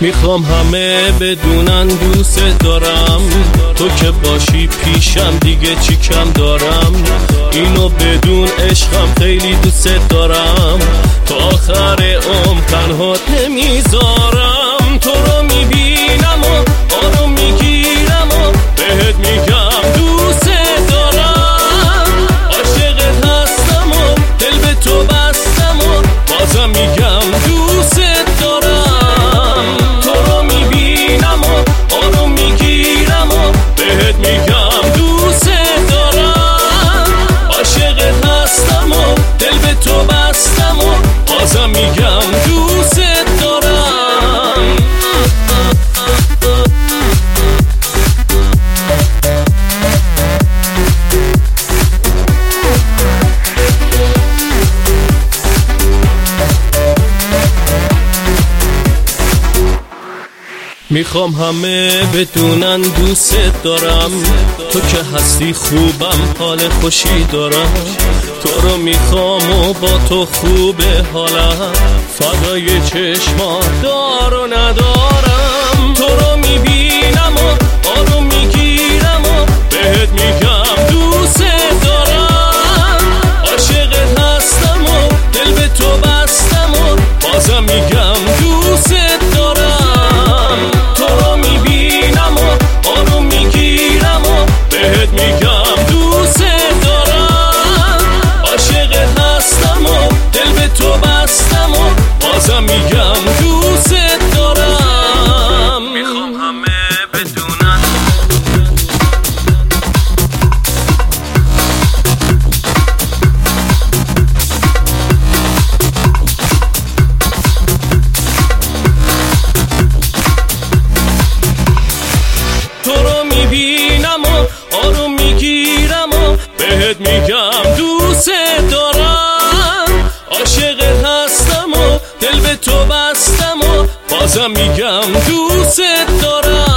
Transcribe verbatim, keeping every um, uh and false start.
میخوام همه بدونن دوست دارم، تو که باشی پیشم دیگه چی کم دارم. اینو بدون عشقم خیلی دوست دارم، تا آخر عمر تنها نمیذارم. تو رو میبینم و آروم میگیرم و بهت میگم دوست دارم. عاشقت هستم و دل به تو بستم و بازم میگم دوست دارم. تو رو میبینم و آروم میگیرم و بهت میگم دوست دارم. عاشقت هستم و دل به تو بستم و بازم میگم دوست دارم. میخوام همه بدونن دوست دارم، تو که هستی خوبم حال خوشی دارم. تو رو میخوام و با تو خوبه حالم، فدای چشمات دار و ندارم. تو رو میبینم و آروم میگیرم و بهت میگم دوست دارم. عاشقت هستم و دل به تو بستم و بازم میگم دوست دارم. بهت میگم دوست دارم. عاشقت هستم و دل به تو بستم و بازم میگم دوست دارم. میخوام همه بدونن تو رو میبینم و آروم میگیرم و بهت میگم دوست دارم. عاشقت هستم و دل به تو بستم و بازم میگم دوست دارم.